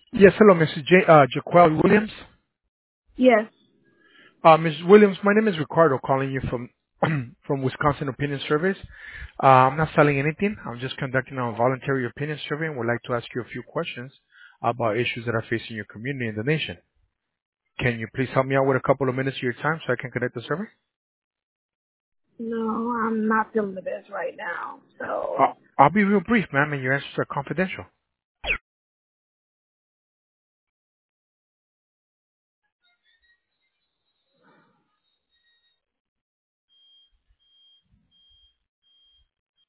Yes, hello, Mrs. Jaquel Williams. Yes. Ms. Williams, my name is Ricardo, calling you from from Wisconsin Opinion Surveys. I'm not selling anything. I'm just conducting a voluntary opinion survey and would like to ask you a few questions about issues that are facing your community and the nation. Can you please help me out with a couple of minutes of your time so I can conduct the survey? No, I'm not feeling the best right now. So, I'll be real brief, ma'am, and your answers are confidential.